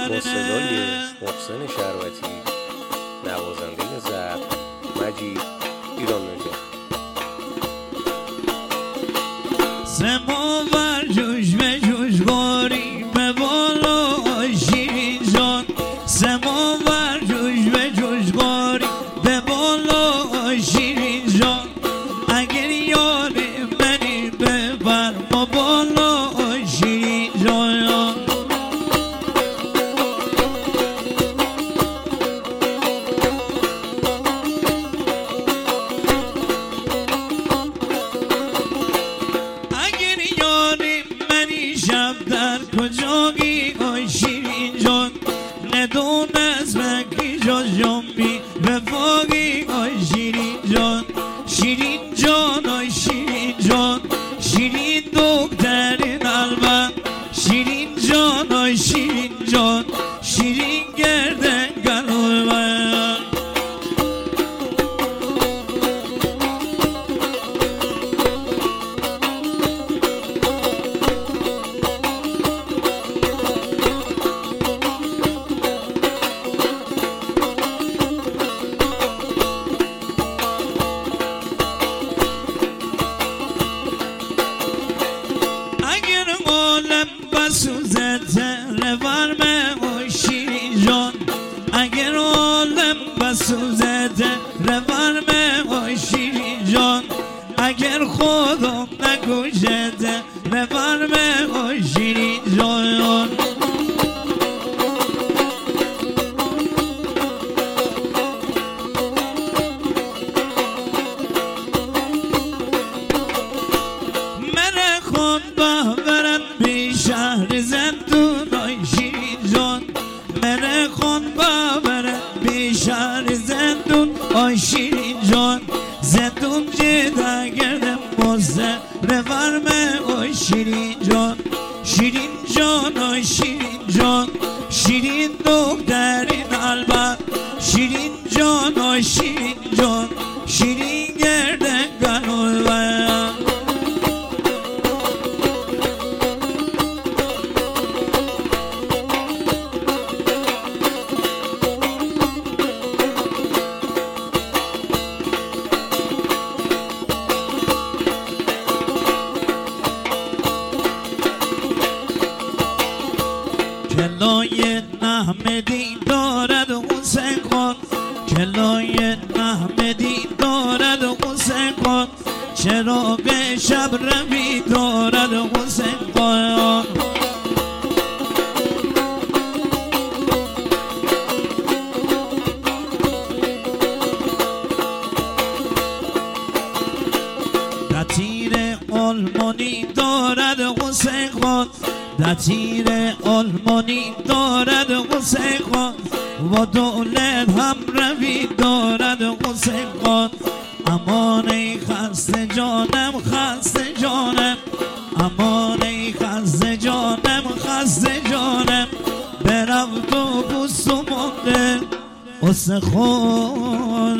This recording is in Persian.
با صدای محسن شربتی، نوازنده ضبط مجید ایران نژاد. سماور جوش به جوشگاری به بالا شیرین جان، سماور جوش به جوشگاری به بالا شیرین جان، اگر یار منی ببر ما بالا شیرین جان. شب در کجایی آی شیرین جان، ندون از مکی جا جنبی وفاقی آی شیرین جان، شیرین جان آی شیرین جان، شیرین دخترین قلبم، شیرین جان آی شیرین جان، شیرین گردن قلبم. بسوزته رورمه و شیرین جان، اگر عالم بسوزته رورمه و شیرین جان، اگر خودم نکشته رورمه و شیرین جان. من خود ببرن بی شهر زندون آی شیرین جان، من خود ببرن بی شهر زندون آی شیرین جان، زندون جدا گردم مزه رورمه آی شیرین جان، شیرین جان آی شیرین جان، شیرین دخترین قلبم، شیرین جان آی شیرین جان، شیرین گردن قلبم. کلای نحمدی دارد حسین خان، کلای نحمدی دارد حسین خان، چراغ شب روی دارد حسین خان. دتیر آلمانی دارد حسین خان، دتیر آلمانی دارد حسین خان، و دولت هم روی دارد حسین خان. امان ای خسته جانم خسته جانم، امان ای خسته جانم خسته جانم، برفت و بوست و مانده استخون